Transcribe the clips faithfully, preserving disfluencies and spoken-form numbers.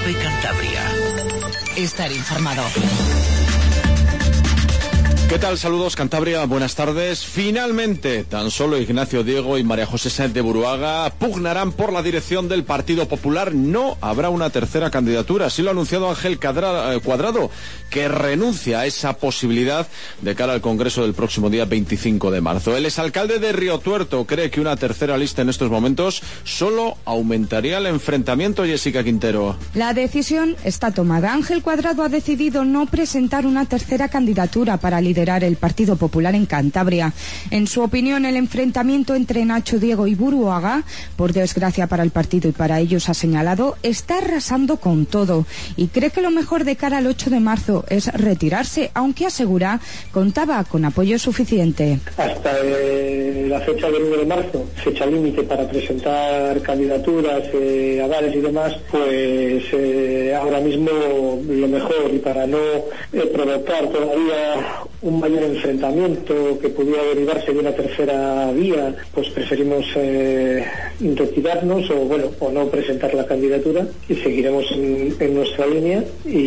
COPE Cantabria. Estar informado. ¿Qué tal? Saludos, Cantabria, buenas tardes. Finalmente, tan solo Ignacio Diego y María José Sáenz de Buruaga pugnarán por la dirección del Partido Popular. No habrá una tercera candidatura, así lo ha anunciado Ángel Cuadrado, que renuncia a esa posibilidad de cara al Congreso del próximo día veinticinco de marzo. El exalcalde de Riotuerto cree que una tercera lista en estos momentos solo aumentaría el enfrentamiento. Jessica Quintero. La decisión está tomada. Ángel Cuadrado ha decidido no presentar una tercera candidatura para liderar el Partido Popular en Cantabria. En su opinión, el enfrentamiento entre Nacho Diego y Buruaga, por desgracia para el partido y para ellos, ha señalado, está arrasando con todo y cree que lo mejor de cara al ocho de marzo es retirarse, aunque asegura contaba con apoyo suficiente. Hasta eh, la fecha del uno de marzo, fecha límite para presentar candidaturas, eh, avales y demás, pues eh, ahora mismo lo mejor, y para no eh, provocar todavía un mayor enfrentamiento que pudiera derivarse de una tercera vía, pues preferimos eh, retirarnos o bueno o no presentar la candidatura y seguiremos en, en nuestra línea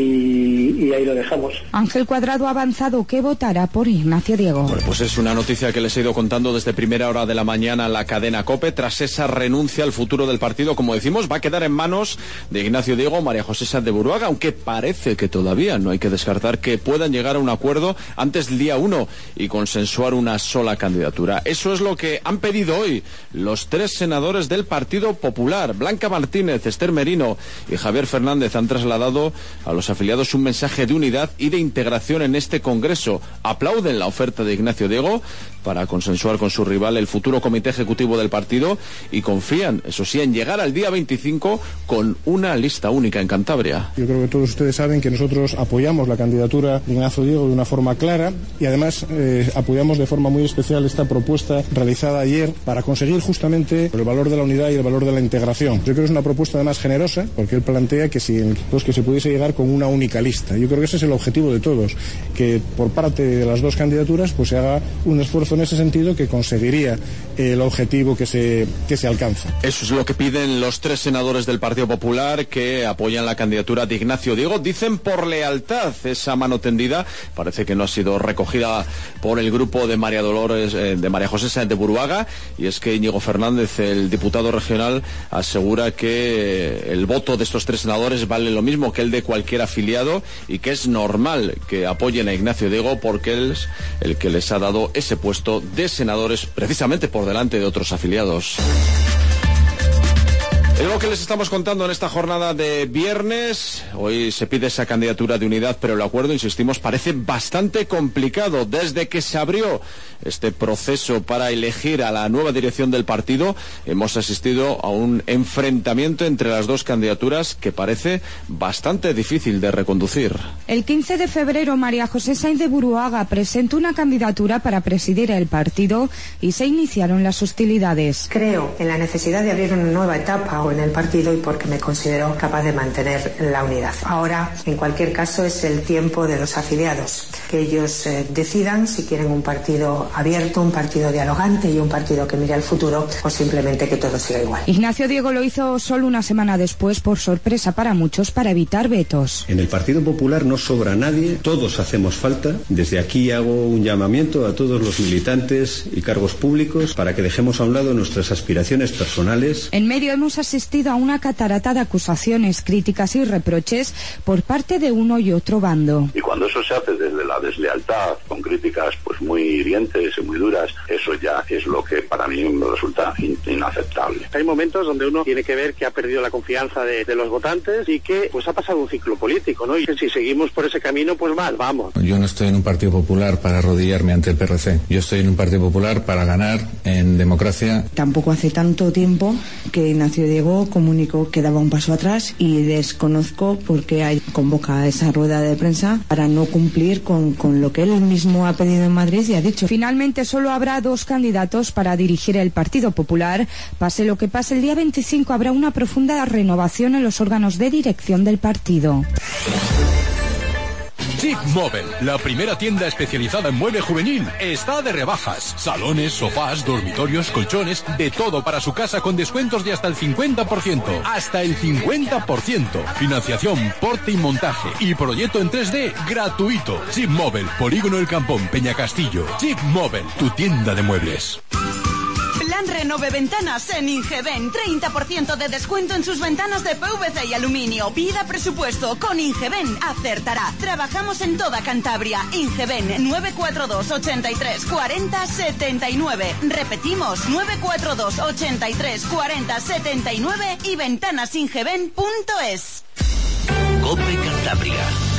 y, y ahí lo dejamos. Ángel Cuadrado ha avanzado que votará por Ignacio Diego. Bueno, pues es una noticia que les he ido contando desde primera hora de la mañana en la cadena COPE. Tras esa renuncia, al futuro del partido, como decimos, va a quedar en manos de Ignacio Diego, María José Sáenz de Buruaga, aunque parece que todavía no hay que descartar que puedan llegar a un acuerdo antes del día uno y consensuar una sola candidatura. Eso es lo que han pedido hoy los tres senadores del Partido Popular. Blanca Martínez, Esther Merino y Javier Fernández han trasladado a los afiliados un mensaje de unidad y de integración en este Congreso. Aplauden la oferta de Ignacio Diego para consensuar con su rival el futuro comité ejecutivo del partido y confían, eso sí, en llegar al día veinticinco con una lista única en Cantabria. Yo creo que todos ustedes saben que nosotros apoyamos la candidatura de Ignacio Diego de una forma clara y además eh, apoyamos de forma muy especial esta propuesta realizada ayer para conseguir justamente el valor de la unidad y el valor de la integración. Yo creo que es una propuesta además generosa porque él plantea que si pues, que se pudiese llegar con una única lista. Yo creo que ese es el objetivo de todos, que por parte de las dos candidaturas pues se haga un esfuerzo en ese sentido que conseguiría el objetivo que se, que se alcanza. Eso es lo que piden los tres senadores del Partido Popular que apoyan la candidatura de Ignacio Diego. Dicen por lealtad. Esa mano tendida parece que no ha sido recogida por el grupo de María Dolores, eh, de María José Sáenz de Buruaga, y es que Íñigo Fernández, el diputado regional, asegura que el voto de estos tres senadores vale lo mismo que el de cualquier afiliado y que es normal que apoyen a Ignacio Diego porque él es el que les ha dado ese puesto de senadores precisamente por delante de otros afiliados. Es lo que les estamos contando en esta jornada de viernes. Hoy se pide esa candidatura de unidad, pero el acuerdo, insistimos, parece bastante complicado. Desde que se abrió este proceso para elegir a la nueva dirección del partido, hemos asistido a un enfrentamiento entre las dos candidaturas que parece bastante difícil de reconducir. El quince de febrero, María José Sáenz de Buruaga presentó una candidatura para presidir el partido y se iniciaron las hostilidades. Creo en la necesidad de abrir una nueva etapa en el partido y porque me considero capaz de mantener la unidad. Ahora, en cualquier caso, es el tiempo de los afiliados, que ellos eh, decidan si quieren un partido abierto, un partido dialogante y un partido que mire al futuro o simplemente que todo siga igual. Ignacio Diego lo hizo solo una semana después, por sorpresa para muchos, para evitar vetos. En el Partido Popular no sobra nadie, todos hacemos falta. Desde aquí hago un llamamiento a todos los militantes y cargos públicos para que dejemos a un lado nuestras aspiraciones personales. En medio hemos asistido a una catarata de acusaciones, críticas y reproches por parte de uno y otro bando. Y cuando eso se hace desde la deslealtad, con críticas pues muy hirientes y muy duras, eso ya es lo que para mí me resulta in- inaceptable. Hay momentos donde uno tiene que ver que ha perdido la confianza de, de los votantes y que pues ha pasado un ciclo político, ¿no? Y que si seguimos por ese camino, pues mal, vamos. Yo no estoy en un Partido Popular para arrodillarme ante el P R C. Yo estoy en un Partido Popular para ganar en democracia. Tampoco hace tanto tiempo que Ignacio Diego comunicó que daba un paso atrás y desconozco por qué hay, convoca esa rueda de prensa para no cumplir con, con lo que él mismo ha pedido en Madrid y ha dicho. Finalmente solo habrá dos candidatos para dirigir el Partido Popular. Pase lo que pase, el día veinticinco habrá una profunda renovación en los órganos de dirección del partido. Jeep Mobile, la primera tienda especializada en mueble juvenil, está de rebajas. Salones, sofás, dormitorios, colchones, de todo para su casa con descuentos de hasta el cincuenta por ciento. Hasta el cincuenta por ciento. Financiación, porte y montaje y proyecto en tres D gratuito. Jeep Mobile, Polígono El Campón, Peñacastillo. Jeep Mobile, tu tienda de muebles. Plan Renove Ventanas en Ingeben. treinta por ciento de descuento en sus ventanas de P V C y aluminio. Pida presupuesto con Ingeben. Acertará. Trabajamos en toda Cantabria. Ingeben nueve cuatro dos, ochenta y tres, cuarenta, setenta y nueve. Repetimos, nueve cuatro dos, ochenta y tres, cuarenta, setenta y nueve y ventanasingeben punto es. COPE Cantabria.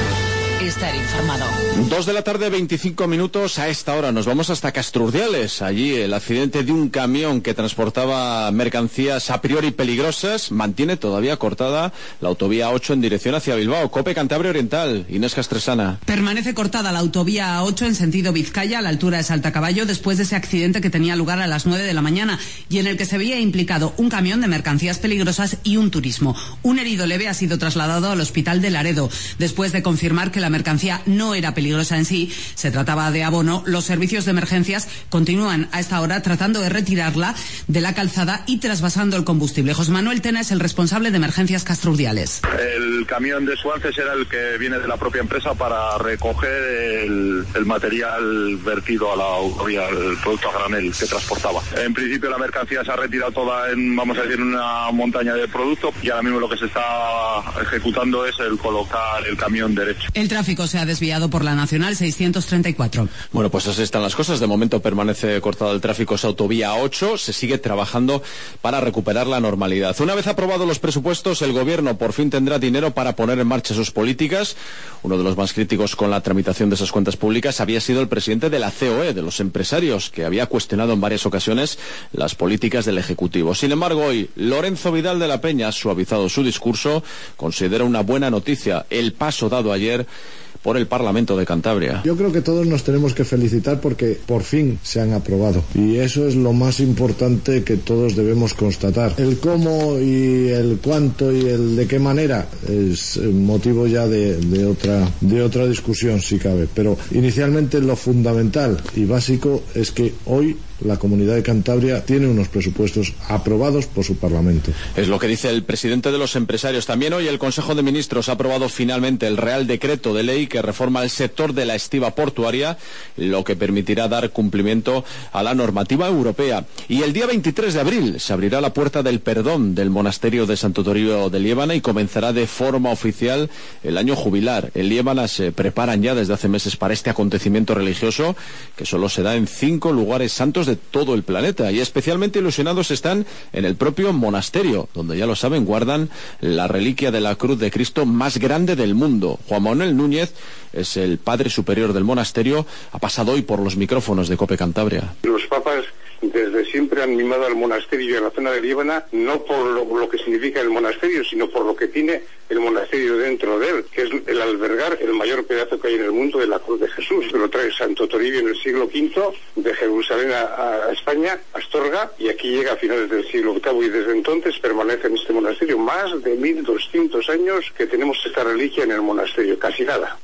Estar informado. Dos de la tarde, veinticinco minutos. A esta hora nos vamos hasta Castrurdiales. Allí el accidente de un camión que transportaba mercancías a priori peligrosas mantiene todavía cortada la autovía ocho en dirección hacia Bilbao. COPE Cantabria Oriental. Inés Castresana. Permanece cortada la autovía ocho en sentido Vizcaya a la altura de Saltacaballo después de ese accidente que tenía lugar a las nueve de la mañana y en el que se veía implicado un camión de mercancías peligrosas y un turismo. Un herido leve ha sido trasladado al hospital de Laredo. Después de confirmar que la mercancía no era peligrosa en sí, se trataba de abono, los servicios de emergencias continúan a esta hora tratando de retirarla de la calzada y trasvasando el combustible. José Manuel Tena es el responsable de emergencias Castrurdiales. El camión de Suances era el que viene de la propia empresa para recoger el, el material vertido a la autovía, el producto a granel que transportaba. En principio la mercancía se ha retirado toda en, vamos a decir, una montaña de producto y ahora mismo lo que se está ejecutando es el colocar el camión derecho. El tráfico se ha desviado por la Nacional seiscientos treinta y cuatro. Bueno, pues así están las cosas. De momento permanece cortado el tráfico esa autovía ocho. Se sigue trabajando para recuperar la normalidad. Una vez aprobados los presupuestos, el Gobierno por fin tendrá dinero para poner en marcha sus políticas. Uno de los más críticos con la tramitación de esas cuentas públicas había sido el presidente de la C O E, de los empresarios, que había cuestionado en varias ocasiones las políticas del Ejecutivo. Sin embargo, hoy Lorenzo Vidal de la Peña ha suavizado su discurso. Considera una buena noticia el paso dado ayer por el Parlamento de Cantabria. Yo creo que todos nos tenemos que felicitar porque por fin se han aprobado y eso es lo más importante que todos debemos constatar. El cómo y el cuánto y el de qué manera es motivo ya de, de otra de otra discusión si cabe, pero inicialmente lo fundamental y básico es que hoy la Comunidad de Cantabria tiene unos presupuestos aprobados por su Parlamento. Es lo que dice el presidente de los empresarios. También hoy el Consejo de Ministros ha aprobado finalmente el Real Decreto de Ley que reforma el sector de la estiba portuaria, lo que permitirá dar cumplimiento a la normativa europea. Y el día veintitrés de abril se abrirá la puerta del perdón del monasterio de Santo Toribio de Liébana y comenzará de forma oficial el año jubilar. En Liébana se preparan ya desde hace meses para este acontecimiento religioso que solo se da en cinco lugares santos de todo el planeta y especialmente ilusionados están en el propio monasterio, donde ya lo saben, guardan la reliquia de la cruz de Cristo más grande del mundo. Juan Manuel Núñez es el padre superior del monasterio, ha pasado hoy por los micrófonos de COPE Cantabria. Los papas desde siempre han mimado al monasterio y a la zona de Líbana, no por lo, lo que significa el monasterio, sino por lo que tiene el monasterio dentro de él, que es el albergar el mayor pedazo que hay en el mundo de la cruz de Jesús. Lo trae Santo Toribio en el siglo quinto, de Jerusalén a, a España, a Astorga, y aquí llega a finales del siglo octavo, y desde entonces permanece en este monasterio. Más de mil doscientos años que tenemos esta reliquia en el monasterio, casi nada.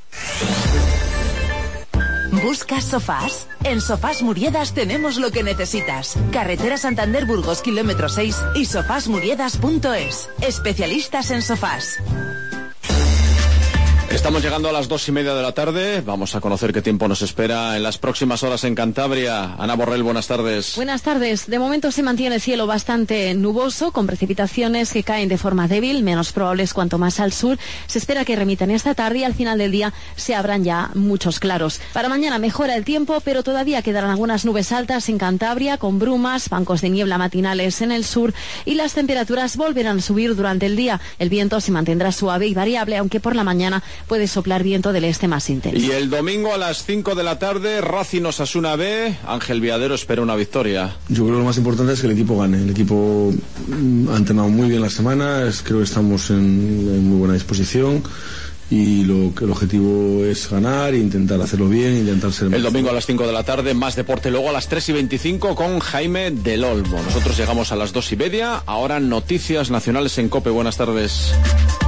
¿Buscas sofás? En Sofás Muriedas tenemos lo que necesitas. Carretera Santander-Burgos, kilómetro seis y sofás muriedas punto es. Especialistas en sofás. Estamos llegando a las dos y media de la tarde. Vamos a conocer qué tiempo nos espera en las próximas horas en Cantabria. Ana Borrell, buenas tardes. Buenas tardes. De momento se mantiene el cielo bastante nuboso, con precipitaciones que caen de forma débil, menos probables cuanto más al sur. Se espera que remitan esta tarde y al final del día se abran ya muchos claros. Para mañana mejora el tiempo, pero todavía quedarán algunas nubes altas en Cantabria, con brumas, bancos de niebla matinales en el sur, y las temperaturas volverán a subir durante el día. El viento se mantendrá suave y variable, aunque por la mañana puede soplar viento del este más intenso. Y el domingo a las cinco de la tarde, Racing Osasuna B, Ángel Viadero espera una victoria. Yo creo que lo más importante es que el equipo gane. El equipo ha entrenado muy bien la semana, es, creo que estamos en, en muy buena disposición. Y lo que el objetivo es ganar, intentar hacerlo bien, intentar ser... El domingo a las cinco de la tarde, más deporte, luego a las tres y veinticinco con Jaime del Olmo. Nosotros llegamos a las dos y media, ahora noticias nacionales en COPE. Buenas tardes.